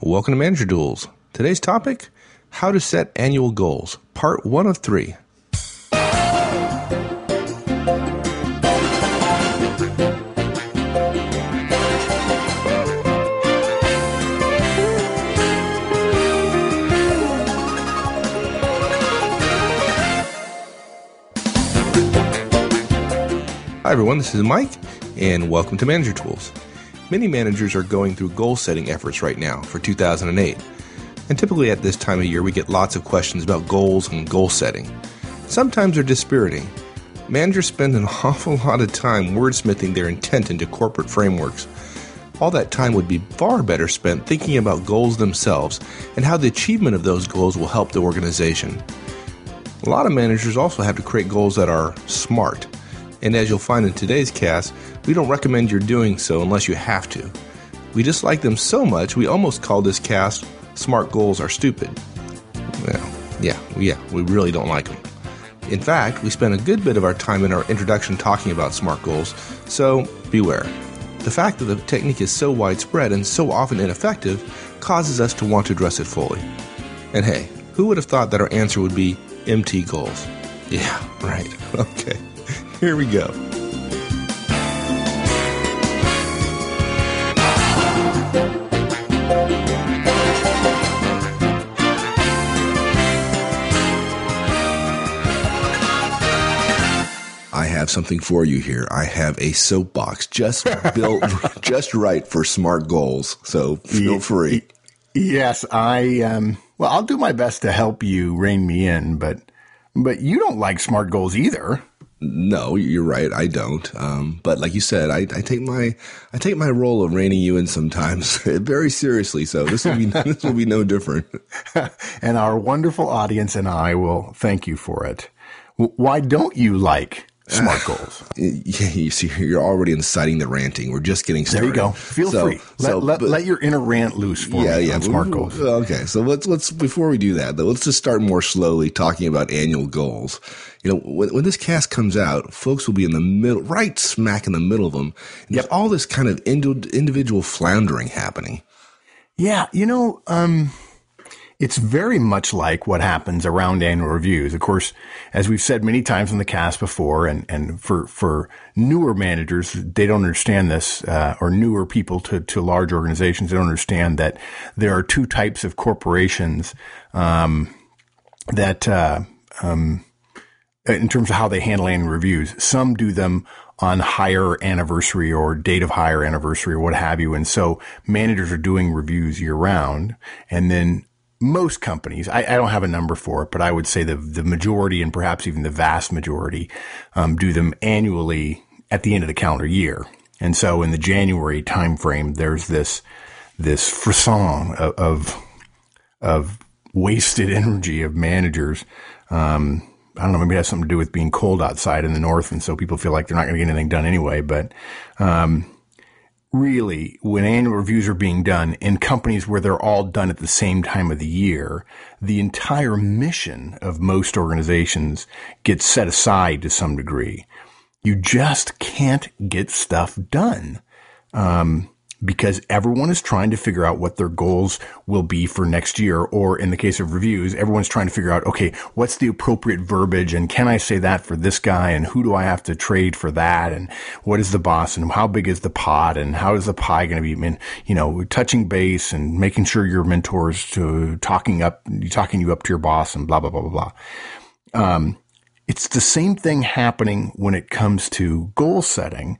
Welcome to Manager Duels. Today's topic, how to set annual goals, part 1 of 3. Hi everyone, this is Mike, and welcome to Manager Tools. Many managers are going through goal-setting efforts right now for 2008. And typically at this time of year, we get lots of questions about goals and goal setting. Sometimes they're dispiriting. Managers spend an awful lot of time wordsmithing their intent into corporate frameworks. All that time would be far better spent thinking about goals themselves and how the achievement of those goals will help the organization. A lot of managers also have to create goals that are smart. And as you'll find in today's cast, we don't recommend you're doing so unless you have to. We dislike them so much, we almost call this cast, Smart Goals Are Stupid. Well, yeah, we really don't like them. In fact, we spent a good bit of our time in our introduction talking about smart goals, so beware. The fact that the technique is so widespread and so often ineffective causes us to want to address it fully. And hey, who would have thought that our answer would be MT goals? Yeah, right. Okay. Here we go. I have something for you here. I have a soapbox just built just right for smart goals. So feel free. Yes, I'll do my best to help you rein me in, but you don't like smart goals either. No, you're right. I don't. But like you said, I take my role of reining you in sometimes very seriously. So this will be no different. And our wonderful audience and I will thank you for it. Why don't you like smart goals? Yeah, you see, you're already inciting the ranting. We're just getting started. There you go. Feel free. Let your inner rant loose for me on smart goals. Okay, so let's before we do that, though, let's just start more slowly talking about annual goals. You know, when this cast comes out, folks will be in the middle, right smack in the middle of them. And there's all this kind of individual floundering happening. Yeah, it's very much like what happens around annual reviews. Of course, as we've said many times on the cast before, and for newer managers, they don't understand this, or newer people to large organizations, they don't understand that there are two types of corporations, in terms of how they handle annual reviews. Some do them on hire anniversary or date of hire anniversary or what have you. And so managers are doing reviews year round. And then most companies, I don't have a number for it, but I would say the majority and perhaps even the vast majority, do them annually at the end of the calendar year. And so in the January timeframe, there's this frisson of wasted energy of managers, I don't know, maybe it has something to do with being cold outside in the north, and so people feel like they're not going to get anything done anyway. But really, when annual reviews are being done in companies where they're all done at the same time of the year, the entire mission of most organizations gets set aside to some degree. You just can't get stuff done. Because everyone is trying to figure out what their goals will be for next year. Or in the case of reviews, everyone's trying to figure out, okay, what's the appropriate verbiage? And can I say that for this guy? And who do I have to trade for that? And what is the boss? And how big is the pot? And how is the pie going to be? Touching base and making sure your mentors to talking you up to your boss and blah, blah, blah, blah, blah. It's the same thing happening when it comes to goal setting.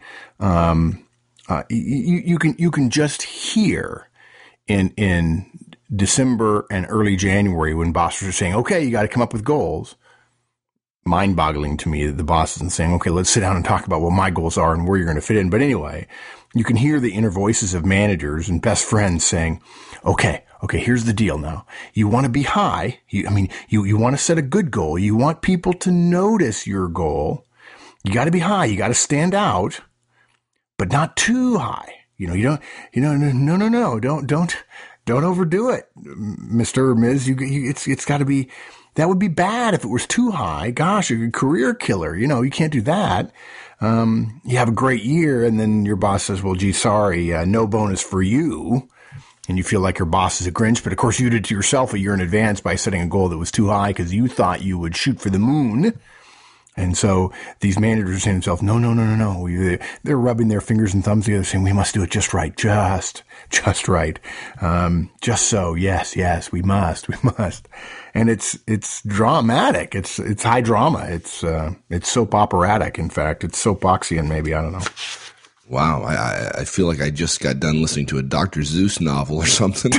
You can just hear in December and early January when bosses are saying, okay, you got to come up with goals. Mind boggling to me that the boss isn't saying, okay, let's sit down and talk about what my goals are and where you're going to fit in. But anyway, you can hear the inner voices of managers and best friends saying, okay, here's the deal now. You want to be high. You want to set a good goal. You want people to notice your goal. You got to be high. You got to stand out. But not too high. No, don't overdo it, Mr. or Ms. It's got to be, that would be bad if it was too high. Gosh, a career killer. You can't do that. You have a great year and then your boss says, well, gee, sorry, no bonus for you. and you feel like your boss is a Grinch, but of course you did it to yourself a year in advance by setting a goal that was too high because you thought you would shoot for the moon. And so these managers are saying to themselves, no. They're rubbing their fingers and thumbs together saying, we must do it just right, just right. Just so, yes, we must. And it's dramatic. It's high drama. It's soap operatic. In fact, it's soapboxian maybe. I don't know. Wow. I feel like I just got done listening to a Dr. Seuss novel or something.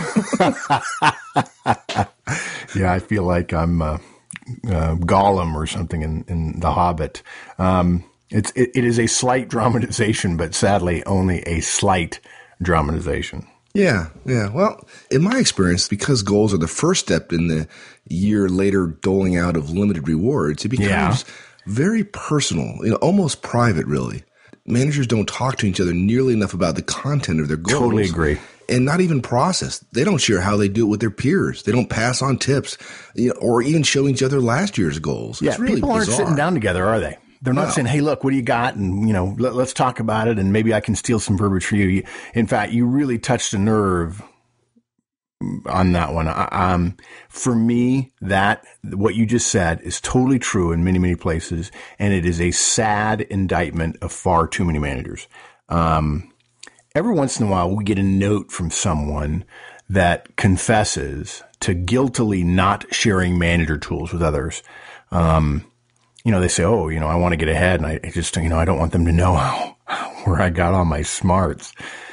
Yeah, I feel like I'm, Gollum or something in The Hobbit. It is a slight dramatization, but sadly only a slight dramatization. Yeah. Well, in my experience, because goals are the first step in the year later doling out of limited rewards, it becomes very personal, almost private, really. Managers don't talk to each other nearly enough about the content of their goals. Totally agree. And not even process. They don't share how they do it with their peers. They don't pass on tips, or even show each other last year's goals. Yeah, it's really people aren't bizarre. sitting down together, are they? They're not saying, hey, look, what do you got? And, let's talk about it. And maybe I can steal some verbiage for you. In fact, you really touched a nerve on that one. For me, what you just said is totally true in many, many places. And it is a sad indictment of far too many managers. Every once in a while, we get a note from someone that confesses to guiltily not sharing manager tools with others. They say, I want to get ahead, and I just, I don't want them to know where I got all my smarts.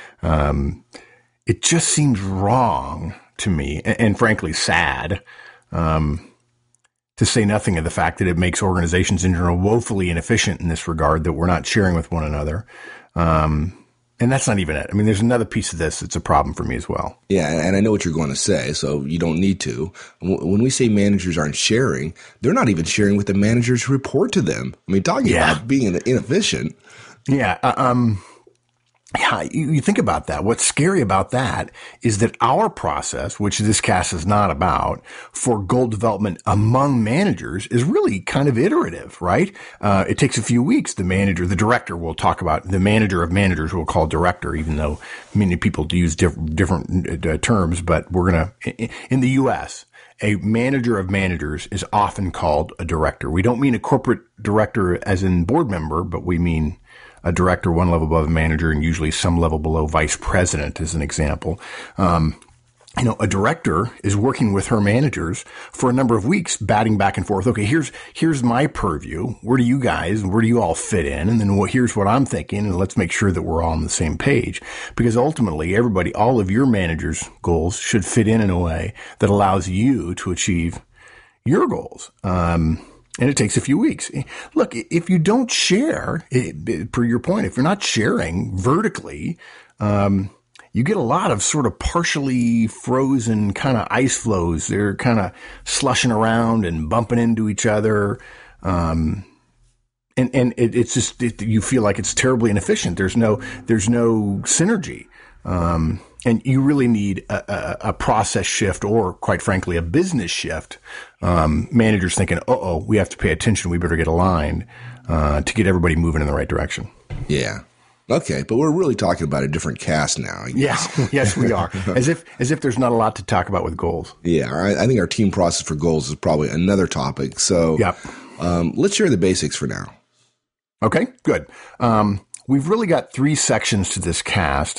It just seems wrong to me, and frankly, sad, to say nothing of the fact that it makes organizations in general woefully inefficient in this regard, that we're not sharing with one another. And that's not even it. I mean, there's another piece of this that's a problem for me as well. Yeah, and I know what you're going to say, so you don't need to. When we say managers aren't sharing, they're not even sharing with the managers who report to them. I mean, talking about being inefficient. Yeah. You think about that. What's scary about that is that our process, which this cast is not about, for goal development among managers is really kind of iterative, right? It takes a few weeks. The director we'll talk about, the manager of managers we'll call director, even though many people use different terms, but in the U.S., a manager of managers is often called a director. We don't mean a corporate director as in board member, but we mean a director one level above a manager and usually some level below vice president as an example. A director is working with her managers for a number of weeks, batting back and forth. Okay, here's my purview. Where do you all fit in? And then here's what I'm thinking, and let's make sure that we're all on the same page. Because ultimately, all of your managers' goals should fit in a way that allows you to achieve your goals. And it takes a few weeks. Look, if you don't share, per your point, if you're not sharing vertically, you get a lot of sort of partially frozen kind of ice flows. They're kind of slushing around and bumping into each other. And it's just, you feel like it's terribly inefficient. There's no synergy. And you really need a process shift or, quite frankly, a business shift. Managers thinking, we have to pay attention. We better get aligned to get everybody moving in the right direction. Yeah. Okay, but we're really talking about a different cast now, I guess. Yes, we are. As if there's not a lot to talk about with goals. Yeah, I think our team process for goals is probably another topic. So let's share the basics for now. Okay, good. We've really got 3 sections to this cast.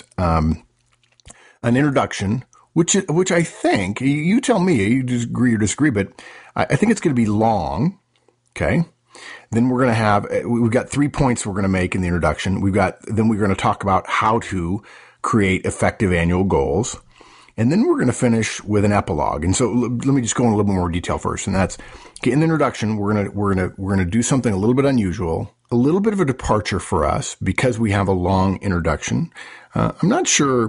An introduction, which I think, you tell me, you agree or disagree, but I think it's going to be long. Okay. Then we've got 3 points we're going to make in the introduction. Then we're going to talk about how to create effective annual goals. And then we're going to finish with an epilogue. And so let me just go in a little bit more detail first. And that's, okay, in the introduction, we're going to do something a little bit unusual, a little bit of a departure for us because we have a long introduction. I'm not sure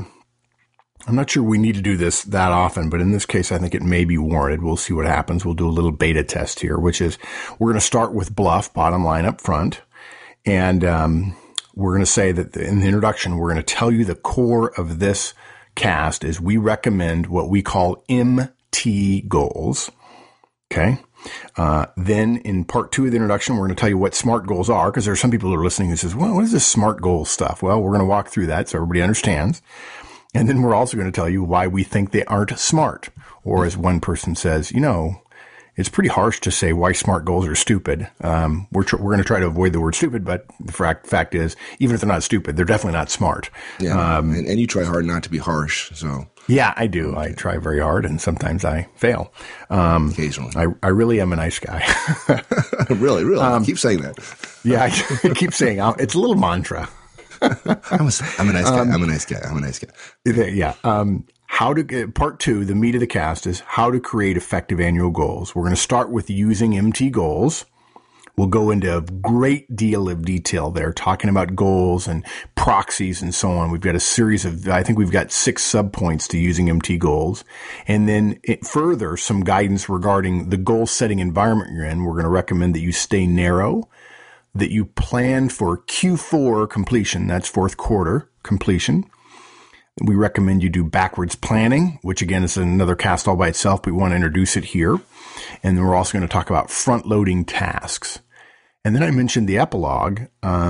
we need to do this that often, but in this case, I think it may be warranted. We'll see what happens. We'll do a little beta test here, which is we're going to start with bluff, bottom line up front. And we're going to say that in the introduction, we're going to tell you the core of this cast is we recommend what we call MT goals. Okay. Then in part 2 of the introduction, we're going to tell you what SMART goals are, because there are some people who are listening who says, well, what is this SMART goals stuff? Well, we're going to walk through that so everybody understands. And then we're also going to tell you why we think they aren't smart. Or as one person says, it's pretty harsh to say why SMART goals are stupid. We're going to try to avoid the word stupid, but the fact is, even if they're not stupid, they're definitely not smart. Yeah, and you try hard not to be harsh. So yeah, I do. I try very hard, and sometimes I fail. Occasionally, I really am a nice guy. really, keep saying that. Yeah, I keep saying it's a little mantra. I'm a nice guy. I'm a nice guy. I'm a nice guy. Yeah. Part 2, the meat of the cast is how to create effective annual goals. We're going to start with using MT goals. We'll go into a great deal of detail there, talking about goals and proxies and so on. We've got a series of, I think we've got 6 subpoints to using MT goals. And then further, some guidance regarding the goal setting environment you're in. We're going to recommend that you stay narrow, that you plan for Q4 completion. That's fourth quarter completion. We recommend you do backwards planning, which again is another cast all by itself, but we want to introduce it here. And then we're also going to talk about front loading tasks. And then I mentioned the epilogue.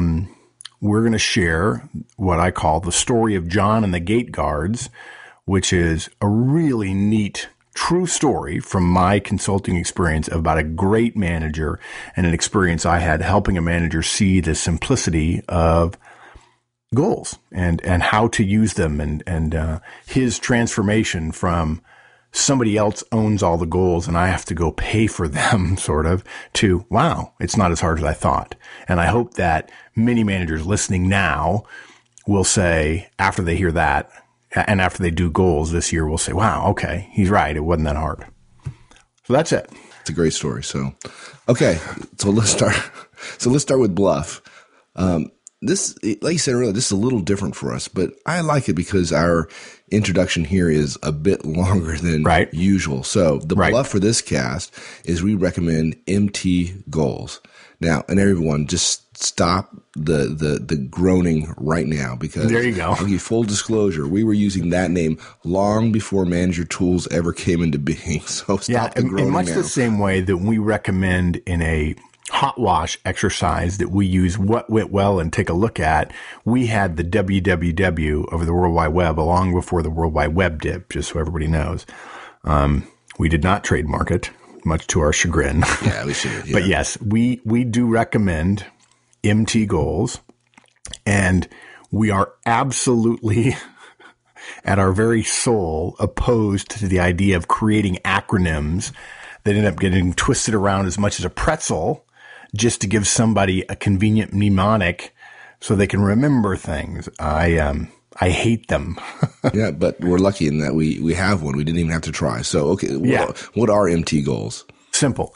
We're going to share what I call the story of John and the Gate Guards, which is a really neat, true story from my consulting experience about a great manager and an experience I had helping a manager see the simplicity of goals and how to use them and his transformation from somebody else owns all the goals and I have to go pay for them sort of to, wow, it's not as hard as I thought. And I hope that many managers listening now will say after they hear that and after they do goals this year, will say, wow, okay, he's right. It wasn't that hard. So that's it. It's a great story. So, okay. So let's start with Bluff. This, like you said earlier, this is a little different for us, but I like it because our introduction here is a bit longer than usual. So the bluff for this cast is we recommend MT goals. Now, and everyone, just stop the groaning right now because there you go. I'll give you full disclosure. We were using that name long before Manager Tools ever came into being. So stop the groaning in much now. The same way that we recommend in a hot wash exercise that we use what went well and take a look at. We had the www over the World Wide Web long before the World Wide Web did, just so everybody knows. We did not trademark it, much to our chagrin. Yeah, we should. Yeah. But yes, we do recommend MT goals, and we are absolutely at our very soul opposed to the idea of creating acronyms that end up getting twisted around as much as a pretzel just to give somebody a convenient mnemonic so they can remember things. I hate them. Yeah, but we're lucky in that we have one. We didn't even have to try. So, okay, what are MT goals? Simple.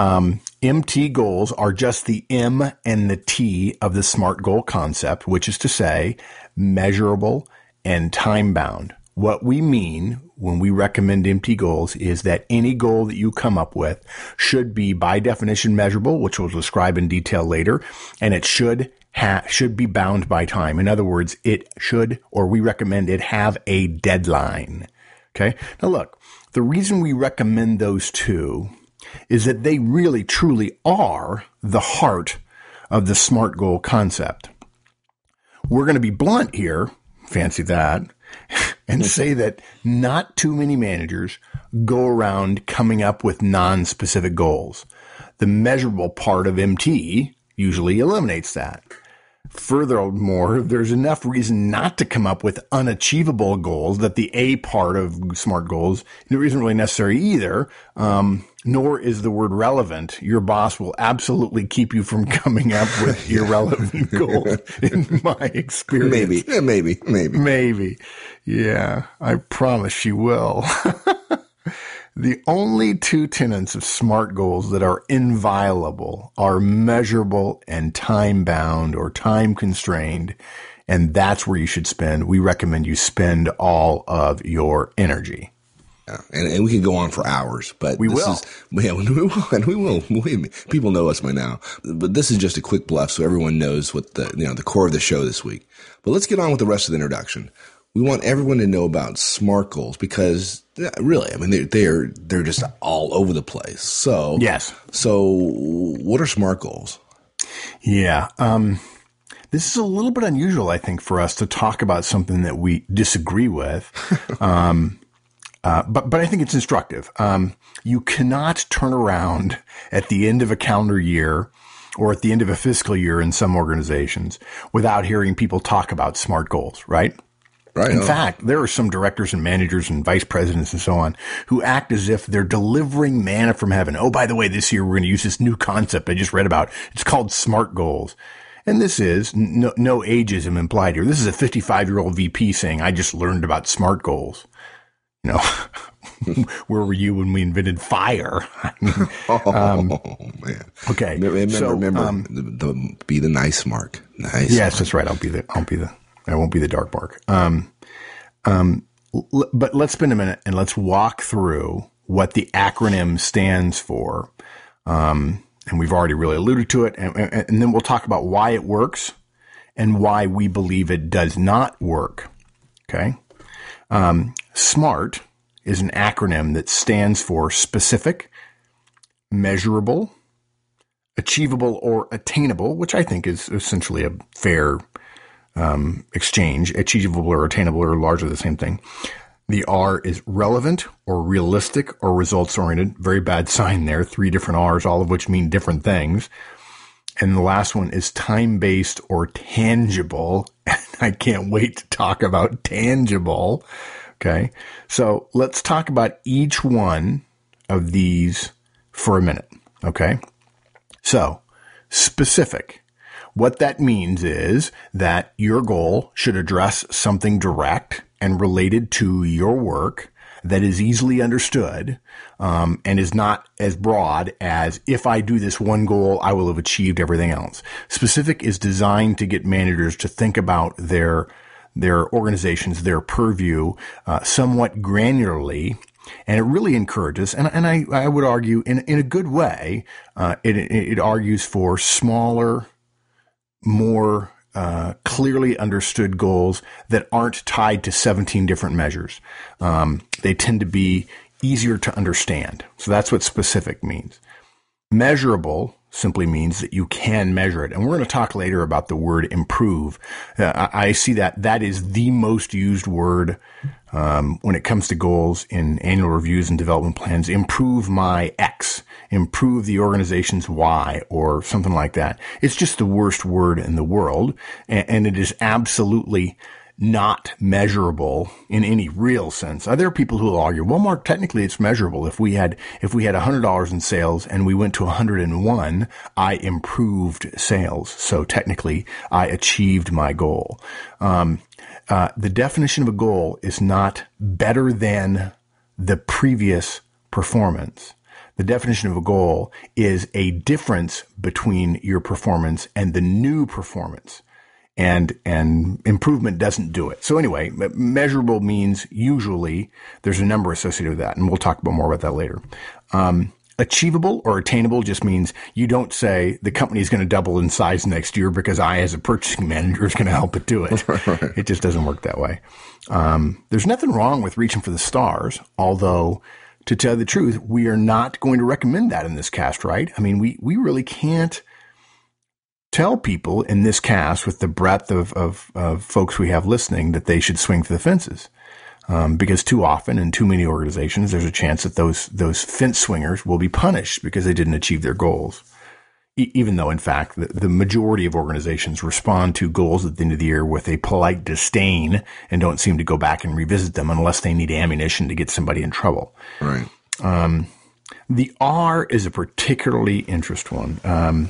MT goals are just the M and the T of the SMART goal concept, which is to say measurable and time bound. What we mean when we recommend MT goals is that any goal that you come up with should be by definition measurable, which we'll describe in detail later, and it should be bound by time. In other words, it should, or we recommend it have a deadline. Okay. Now look, the reason we recommend those two is that they really truly are the heart of the SMART goal concept. We're going to be blunt here. Fancy that. And say that not too many managers go around coming up with non-specific goals. The measurable part of MT usually eliminates that. Furthermore, there's enough reason not to come up with unachievable goals that the A part of SMART goals isn't really necessary either, nor is the word relevant. Your boss will absolutely keep you from coming up with irrelevant goals, in my experience. Maybe. Yeah, I promise she will. The only two tenets of SMART goals that are inviolable are measurable and time-bound or time-constrained, and that's where you should we recommend you spend all of your energy. Yeah, and we can go on for hours, but we will. People know us by now, but this is just a quick bluff so everyone knows what the core of the show this week. But let's get on with the rest of the introduction. We want everyone to know about SMART goals because really, I mean, they're just all over the place. So yes. So what are SMART goals? Yeah. This is a little bit unusual, I think, for us to talk about something that we disagree with. But I think it's instructive. You cannot turn around at the end of a calendar year or at the end of a fiscal year in some organizations without hearing people talk about SMART goals, right? Right. In fact, there are some directors and managers and vice presidents and so on who act as if they're delivering manna from heaven. Oh, by the way, this year we're going to use this new concept I just read about. It's called SMART goals. And this is no ageism implied here. This is a 55-year-old VP saying, I just learned about SMART goals. You know, where were you when we invented fire? Man. Okay. Remember, be the nice mark. Nice. Yes, mark. that's right. I won't be the dark mark. But let's spend a minute and let's walk through what the acronym stands for. And we've already really alluded to it. And then we'll talk about why it works and why we believe it does not work. Okay. SMART is an acronym that stands for specific, measurable, achievable, or attainable, which I think is essentially a fair exchange. Achievable or attainable are largely the same thing. The R is relevant or realistic or results oriented. Very bad sign there. 3 different R's, all of which mean different things. And the last one is time-based or tangible. I can't wait to talk about tangible. Okay. So let's talk about each one of these for a minute. Okay. So specific. What that means is that your goal should address something direct and related to your work that is easily understood, and is not as broad as if I do this one goal, I will have achieved everything else. Specific is designed to get managers to think about their organizations, their purview, somewhat granularly. And it really encourages, and I would argue in a good way, it argues for smaller, more clearly understood goals that aren't tied to 17 different measures. They tend to be easier to understand. So that's what specific means. Measurable simply means that you can measure it. And we're going to talk later about the word improve. I see that is the most used word when it comes to goals in annual reviews and development plans. Improve my X, improve the organization's Y, or something like that. It's just the worst word in the world, and it is absolutely not measurable in any real sense. There are people who will argue, well, Mark, technically it's measurable. If we had $100 in sales and we went to 101, I improved sales. So technically I achieved my goal. The definition of a goal is not better than the previous performance. The definition of a goal is a difference between your performance and the new performance. And improvement doesn't do it. So anyway, measurable means usually there's a number associated with that, and we'll talk more about that later. Achievable or attainable just means you don't say the company is going to double in size next year because I, as a purchasing manager, is going to help it do it. It just doesn't work that way. There's nothing wrong with reaching for the stars, although to tell the truth, we are not going to recommend that in this cast, right? I mean, we really can't tell people in this cast with the breadth of folks we have listening that they should swing for the fences. Because too often in too many organizations, there's a chance that those fence swingers will be punished because they didn't achieve their goals. Even though, in fact, the majority of organizations respond to goals at the end of the year with a polite disdain and don't seem to go back and revisit them unless they need ammunition to get somebody in trouble. Right. The R is a particularly interesting one.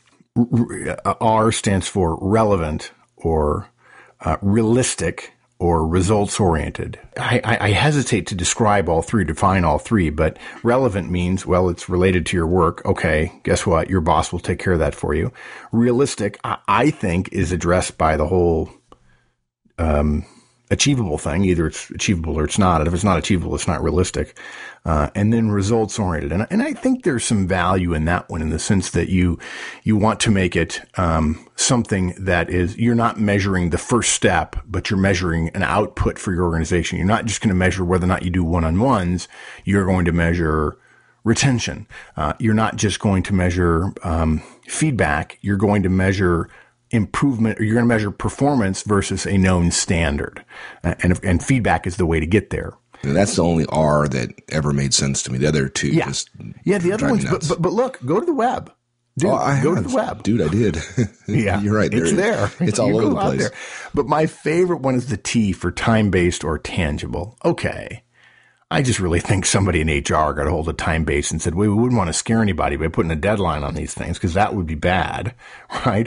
R stands for relevant or realistic or results oriented. I hesitate to define all three, but relevant means, well, it's related to your work. Okay, guess what? Your boss will take care of that for you. Realistic, I think, is addressed by the whole achievable thing. Either it's achievable or it's not. And if it's not achievable, it's not realistic. And then results oriented. And I think there's some value in that one in the sense that you want to make it, something that is, you're not measuring the first step, but you're measuring an output for your organization. You're not just going to measure whether or not you do one-on-ones. You're going to measure retention. You're not just going to measure, feedback. You're going to measure improvement, or you're going to measure performance versus a known standard. And feedback is the way to get there. And that's the only R that ever made sense to me. The other two just the other ones. But look, go to the web. Dude, go to the web. Dude, I did. Yeah. You're right. It's there. It's all over the place. There. But my favorite one is the T for time-based or tangible. Okay. I just really think somebody in HR got a hold of time-based and said, we wouldn't want to scare anybody by putting a deadline on these things because that would be bad, right?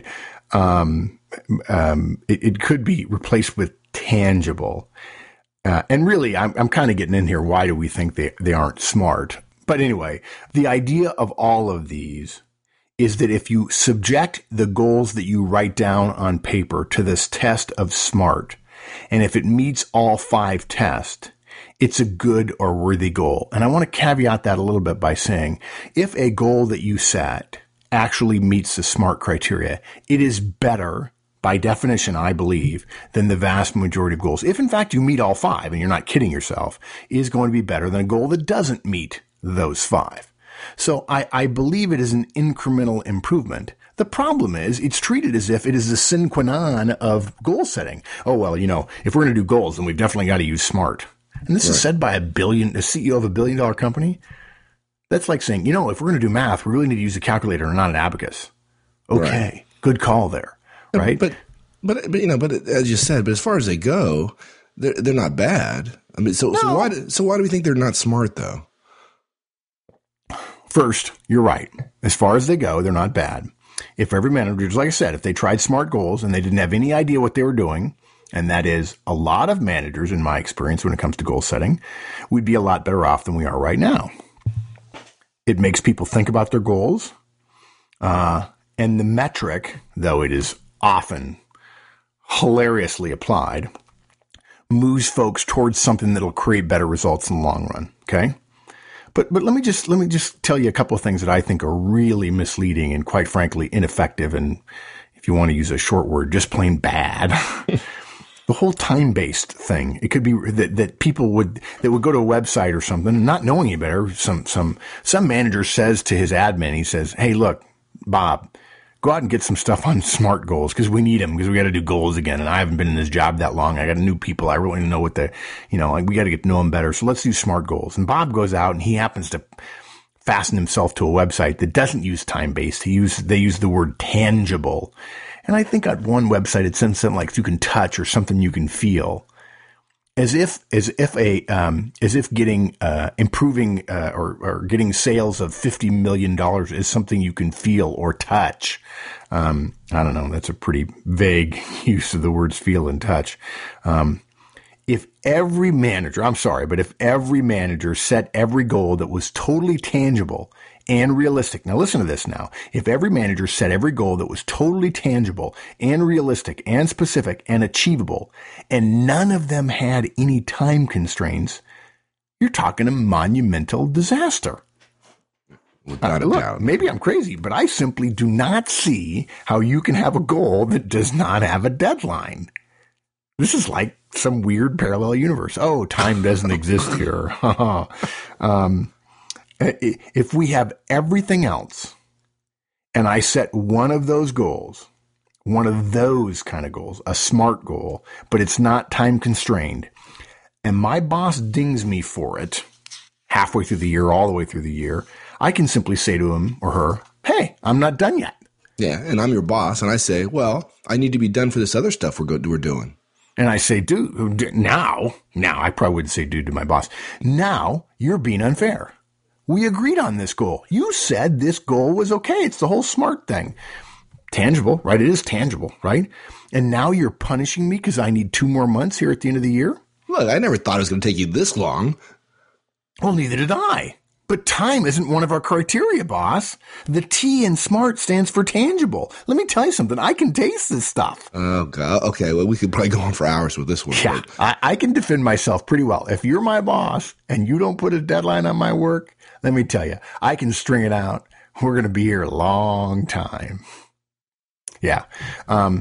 It could be replaced with tangible. And really, I'm kind of getting in here. Why do we think they aren't smart? But anyway, the idea of all of these is that if you subject the goals that you write down on paper to this test of SMART, and if it meets all 5 tests, it's a good or worthy goal. And I want to caveat that a little bit by saying, if a goal that you set actually meets the SMART criteria, it is better, by definition, I believe, than the vast majority of goals. If in fact you meet all 5, and you're not kidding yourself, is going to be better than a goal that doesn't meet those 5. So I believe it is an incremental improvement. The problem is it's treated as if it is the sine qua non of goal setting. Oh, well, if we're going to do goals, then we've definitely got to use SMART. And this is said by a CEO of a $1 billion company. That's like saying, if we're going to do math, we really need to use a calculator and not an abacus. Okay. Good call there. Right. But as you said, but as far as they go, they're not bad. I mean, so why do we think they're not smart though? First, you're right. As far as they go, they're not bad. If every manager, like I said, if they tried SMART goals and they didn't have any idea what they were doing, and that is a lot of managers, in my experience, when it comes to goal setting, we'd be a lot better off than we are right now. It makes people think about their goals. And the metric, though it is often hilariously applied, moves folks towards something that'll create better results in the long run. Okay. But let me just tell you a couple of things that I think are really misleading and quite frankly ineffective. And if you want to use a short word, just plain bad. The whole time-based thing. It could be that people would go to a website or something, not knowing any better. Some manager says to his admin, he says, "Hey, look, Bob, go out and get some stuff on SMART goals because we need them because we got to do goals again. And I haven't been in this job that long. I got new people. I really know what we got to get to know them better. So let's do SMART goals." And Bob goes out and he happens to fasten himself to a website that doesn't use time-based. They use the word tangible. And I think on one website it says something like you can touch or something you can feel, as if getting improving or getting sales of $50 million is something you can feel or touch. I don't know. That's a pretty vague use of the words feel and touch. If every manager set every goal that was totally tangible and realistic. Now listen to this now. If every manager set every goal that was totally tangible and realistic and specific and achievable, and none of them had any time constraints, you're talking a monumental disaster. Without a doubt. Maybe I'm crazy, but I simply do not see how you can have a goal that does not have a deadline. This is like some weird parallel universe. Oh, time doesn't exist here. If we have everything else and I set one of those goals, one of those kind of goals, a SMART goal, but it's not time constrained, and my boss dings me for it halfway through the year, all the way through the year, I can simply say to him or her, "Hey, I'm not done yet." Yeah, and I'm your boss, and I say, "Well, I need to be done for this other stuff we're doing." And I say, dude, now, I probably wouldn't say dude to my boss. Now you're being unfair. We agreed on this goal. You said this goal was okay. It's the whole SMART thing. Tangible, right? It is tangible, right? And now you're punishing me because I need 2 more months here at the end of the year? Look, I never thought it was going to take you this long. Well, neither did I. But time isn't one of our criteria, boss. The T in SMART stands for tangible. Let me tell you something. I can taste this stuff. Oh, God. Okay, well, we could probably go on for hours with this one. Yeah, I can defend myself pretty well. If you're my boss and you don't put a deadline on my work, let me tell you, I can string it out. We're going to be here a long time. Yeah.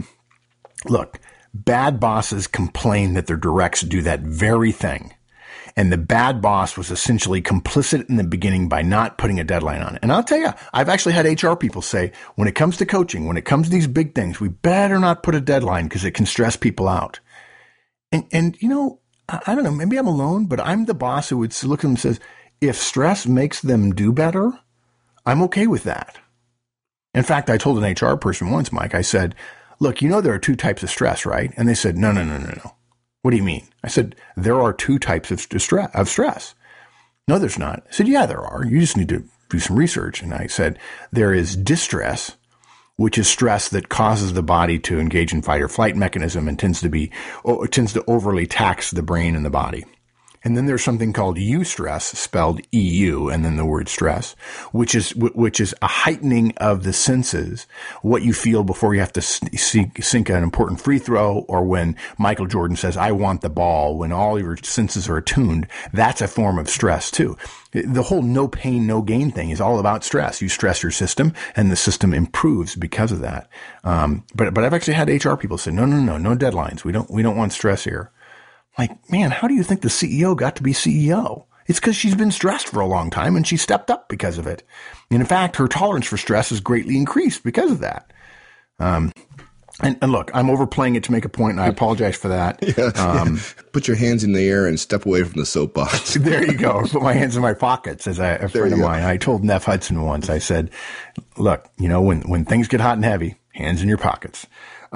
Look, bad bosses complain that their directs do that very thing. And the bad boss was essentially complicit in the beginning by not putting a deadline on it. And I'll tell you, I've actually had HR people say, when it comes to coaching, when it comes to these big things, we better not put a deadline because it can stress people out. And you know, I don't know, maybe I'm alone, but I'm the boss who would look at them and says, if stress makes them do better, I'm okay with that. In fact, I told an HR person once, Mike, I said, look, you know, there are two types of stress, right? And they said, no. What do you mean? I said, there are two types of stress. No, there's not. I said, yeah, there are. You just need to do some research. And I said, there is distress, which is stress that causes the body to engage in fight or flight mechanism and tends to overly tax the brain and the body. And then there's something called eustress, spelled EU, and then the word stress, which is a heightening of the senses, what you feel before you have to sink an important free throw, or when Michael Jordan says, I want the ball, when all your senses are attuned. That's a form of stress too. The whole no pain, no gain thing is all about stress. You stress your system and the system improves because of that. But I've actually had HR people say, no deadlines. We don't want stress here. Like, man, how do you think the CEO got to be CEO? It's because she's been stressed for a long time and she stepped up because of it. And in fact, her tolerance for stress has greatly increased because of that. And look, I'm overplaying it to make a point, and I apologize for that. Yeah. Put your hands in the air and step away from the soapbox. There you go. Put my hands in my pockets, as a friend of mine. I told Neff Hudson once, I said, look, you know, when things get hot and heavy, hands in your pockets.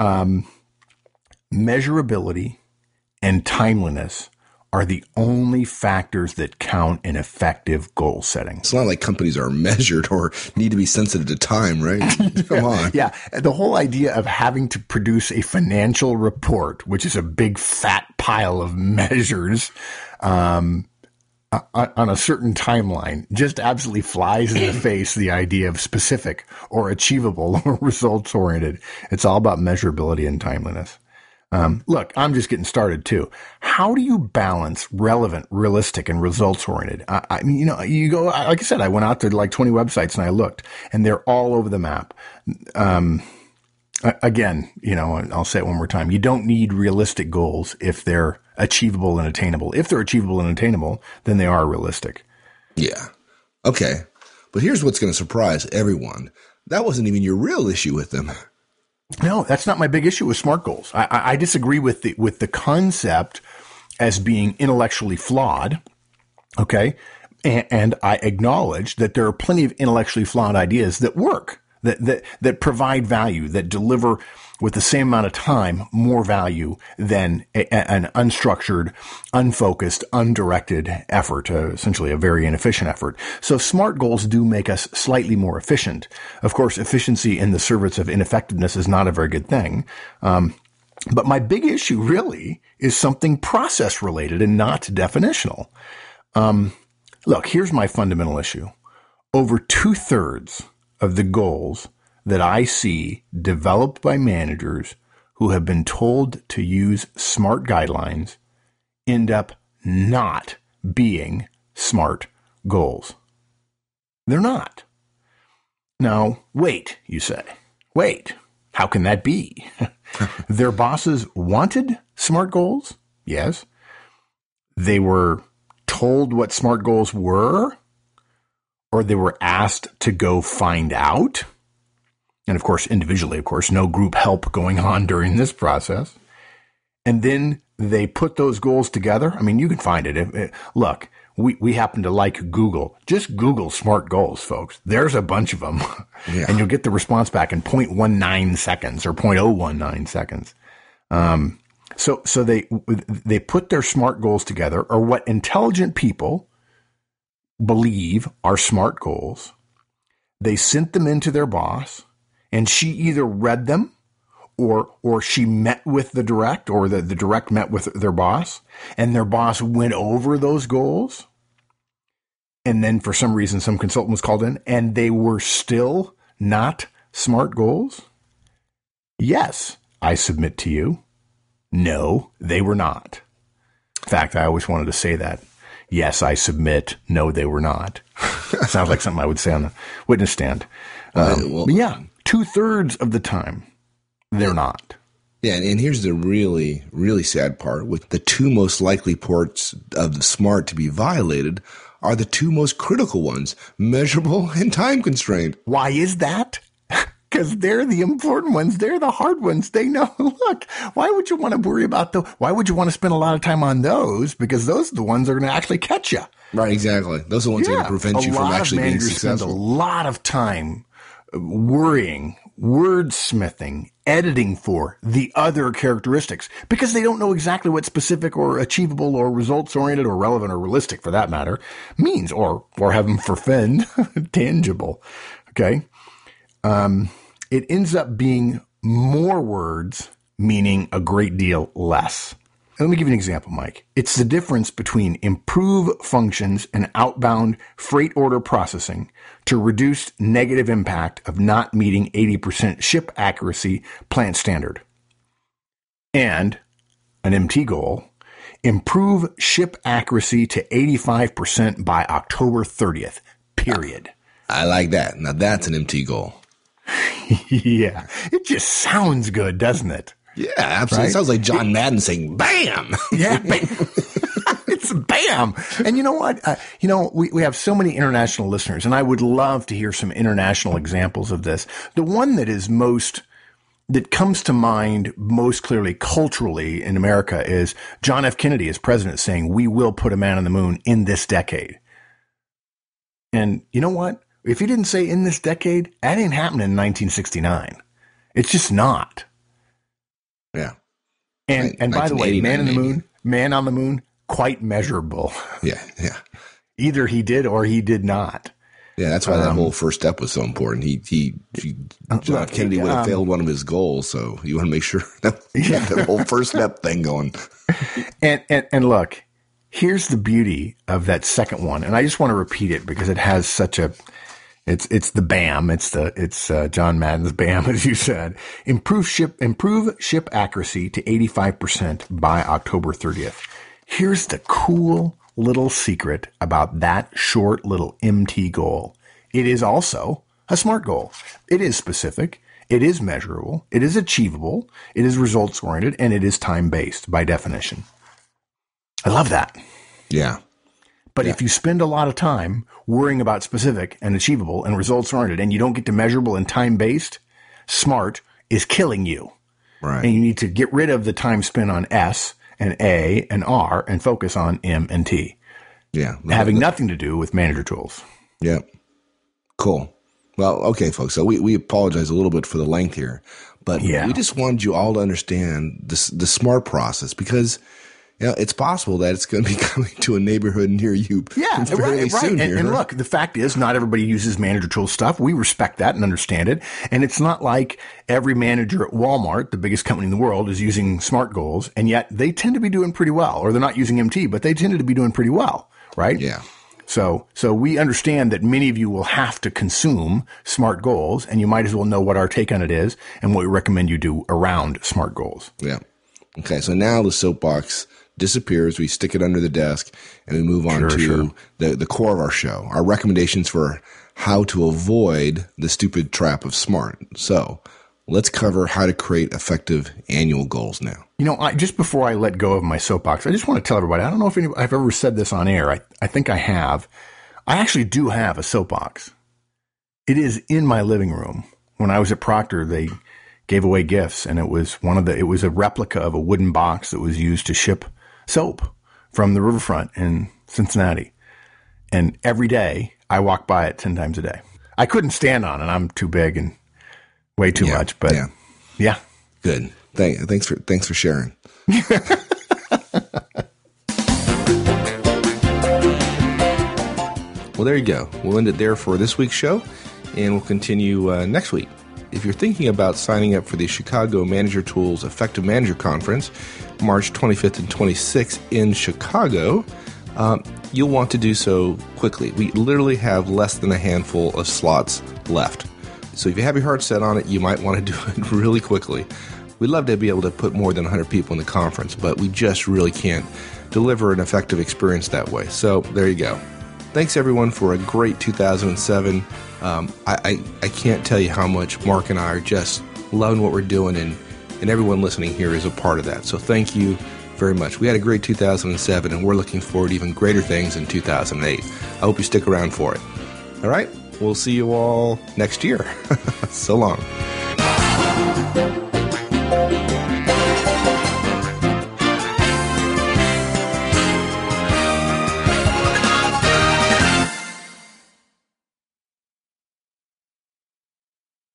Measurability and timeliness are the only factors that count in effective goal setting. It's not like companies are measured or need to be sensitive to time, right? Come on. Yeah. The whole idea of having to produce a financial report, which is a big fat pile of measures, on a certain timeline, just absolutely flies in the face the idea of specific or achievable or results oriented. It's all about measurability and timeliness. Look, I'm just getting started too. How do you balance relevant, realistic, and results oriented? I mean, you know, you go, like I said, I went out to like 20 websites and I looked, and they're all over the map. Again, you know, I'll say it one more time. You don't need realistic goals if they're achievable and attainable. If they're achievable and attainable, then they are realistic. Yeah. Okay. But here's what's going to surprise everyone. That wasn't even your real issue with them. No, that's not my big issue with SMART goals. I disagree with the concept as being intellectually flawed. Okay. And I acknowledge that there are plenty of intellectually flawed ideas that work, that provide value, that deliver with the same amount of time more value than an unstructured, unfocused, undirected effort, essentially a very inefficient effort. So SMART goals do make us slightly more efficient. Of course, efficiency in the service of ineffectiveness is not a very good thing. But my big issue really is something process related and not definitional. Look, here's my fundamental issue. Over 2/3 of the goals that I see developed by managers who have been told to use SMART guidelines end up not being SMART goals. They're not. Now, wait, you say. Wait, how can that be? Their bosses wanted SMART goals? Yes. They were told what SMART goals were, or they were asked to go find out. And of course, individually, of course, no group help going on during this process. And then they put those goals together. I mean, you can find it. Look, we happen to like Google. Just Google SMART goals, folks. There's a bunch of them. Yeah. And you'll get the response back in 0.19 seconds or 0.019 seconds. So they put their SMART goals together, or what intelligent people believe are SMART goals. They sent them into their boss, and she either read them or she met with the direct, or the direct met with their boss, and their boss went over those goals. And then for some reason, some consultant was called in and they were still not SMART goals. Yes, I submit to you. No, they were not. In fact, I always wanted to say that. Yes, I submit. No, they were not. Sounds like something I would say on the witness stand. But yeah, 2/3 of the time, they're not. Yeah, and here's the really, really sad part. With the two most likely ports of the SMART to be violated are the two most critical ones, measurable and time constrained. Why is that? Because they're the important ones. They're the hard ones. They know, look, why would you want to worry about why would you want to spend a lot of time on those? Because those are the ones that are going to actually catch you. Right, exactly. Those are the ones that are going to prevent you from actually being successful. Spend a lot of time worrying, wordsmithing, editing for the other characteristics because they don't know exactly what specific or achievable or results-oriented or relevant or realistic, for that matter, means, or heaven forfend, tangible. Okay? It ends up being more words, meaning a great deal less. Let me give you an example, Mike. It's the difference between improve functions and outbound freight order processing to reduce negative impact of not meeting 80% ship accuracy plant standard. And an MT goal, improve ship accuracy to 85% by October 30th, period. I like that. Now that's an MT goal. Yeah. It just sounds good, doesn't it? Yeah, absolutely. Right? It sounds like John Madden saying, bam! Yeah, bam. It's bam. And you know what? We have so many international listeners, and I would love to hear some international examples of this. The one that comes to mind most clearly culturally in America is John F. Kennedy as president saying, we will put a man on the moon in this decade. And you know what? If he didn't say in this decade, that ain't happening in 1969. It's just not. Yeah. And by the way, man on the moon, quite measurable. Yeah. Either he did or he did not. Yeah, that's why that whole first step was so important. John F. Kennedy would have failed one of his goals, so you want to make sure that that whole first step thing going. And look, here's the beauty of that second one, and I just want to repeat it because it has such a. It's the BAM. It's John Madden's BAM, as you said. Improve ship accuracy to 85% by October 30th. Here's the cool little secret about that short little MT goal. It is also a SMART goal. It is specific. It is measurable. It is achievable. It is results oriented, and it is time based by definition. I love that. Yeah. But if you spend a lot of time worrying about specific and achievable and results oriented and you don't get to measurable and time based, SMART is killing you. Right. And you need to get rid of the time spent on S and A and R and focus on M and T. Yeah. Having nothing to do with manager tools. Yeah. Cool. Well, okay, folks. So we apologize a little bit for the length here, but we just wanted you all to understand the SMART process because it's possible that it's going to be coming to a neighborhood near you. Yeah, right. Soon and look, the fact is not everybody uses manager tool stuff. We respect that and understand it. And it's not like every manager at Walmart, the biggest company in the world, is using SMART goals. And yet they tend to be doing pretty well. Or they're not using MT, but they tended to be doing pretty well. Right? Yeah. So we understand that many of you will have to consume SMART goals, and you might as well know what our take on it is and what we recommend you do around SMART goals. Yeah. Okay. So now the soapbox disappears. We stick it under the desk and we move on to the core of our show, our recommendations for how to avoid the stupid trap of SMART. So let's cover how to create effective annual goals now. Just before I let go of my soapbox, I just want to tell everybody, I don't know if I've ever said this on air. I think I have. I actually do have a soapbox. It is in my living room. When I was at Procter, they gave away gifts, and it was a replica of a wooden box that was used to ship soap from the riverfront in Cincinnati. And every day I walk by it 10 times a day. I couldn't stand on it. I'm too big and way too much, but yeah. Good. Thanks for sharing. Well, there you go. We'll end it there for this week's show, and we'll continue next week. If you're thinking about signing up for the Chicago Manager Tools Effective Manager Conference, March 25th and 26th in Chicago, you'll want to do so quickly. We literally have less than a handful of slots left. So if you have your heart set on it, you might want to do it really quickly. We'd love to be able to put more than 100 people in the conference, but we just really can't deliver an effective experience that way. So there you go. Thanks, everyone, for a great 2007. I can't tell you how much Mark and I are just loving what we're doing, and and everyone listening here is a part of that. So thank you very much. We had a great 2007, and we're looking forward to even greater things in 2008. I hope you stick around for it. All right, we'll see you all next year. So long.